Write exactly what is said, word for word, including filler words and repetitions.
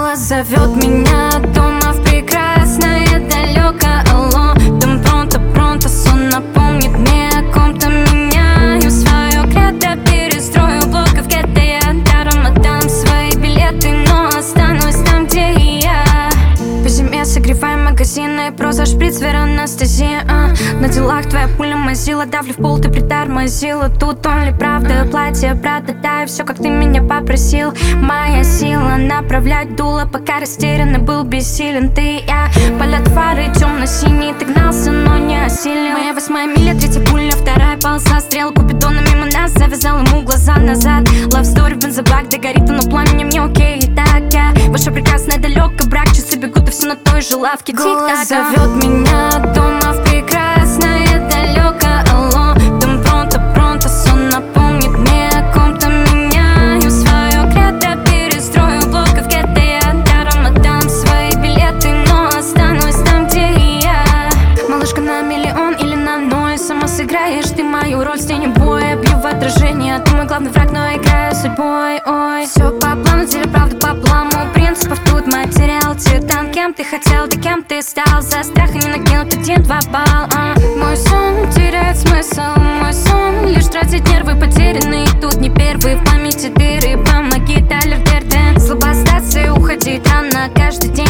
Голос зовет меня дома в прекрасное далеко. Алло, там пронто-пронто, сон напомнит мне о ком-то. Меняю свое кредо, перестрою блока в гетто. Я даром отдам свои билеты, но останусь там, где и я. По зиме согреваем магазины, проза, шприц, вера, анестезия. а. На делах твоя пуля мазила, давлю в пол, ты притормозила. Тут он ли правда, платье, правда, да, и все, как ты меня попросил. Моя сила направлять дуло, пока растерянный был бессилен. Ты и я, полет фары темно-синий, ты гнался, но не осилил. Моя восьмая миля, третья пуля, вторая ползла. Стрел Купидона мимо нас, завязал ему глаза назад. Love story, бензобак, догорит оно пламенем, не окей, и так я. Ваша прекрасная далеко, брак, часы бегут, и все на той же лавке. Голос зовет меня дома в прекрасное далеко. Алло, там пронто-пронто, сон напомнит мне о ком-то. Меняю свое кредо, перестрою блока в гетто. Я даром отдам свои билеты, но останусь там, где и я. Малышка на миллион или на ноль, сама сыграешь ты мою роль в сцене боя. Бью в отражение, ты мой главный враг, но играю судьбой. Ой, все по плану, деле правда по плану. Принципов тут материал, титан. Кем ты хотел, да кем ты стал? За страх не накинут один-два балла. а. Мой сон теряет смысл, мой сон лишь тратит нервы потерянные. Тут не первый в памяти дыры, помоги, Тайлер Дерден. Слабо остаться и уходить рано каждый день.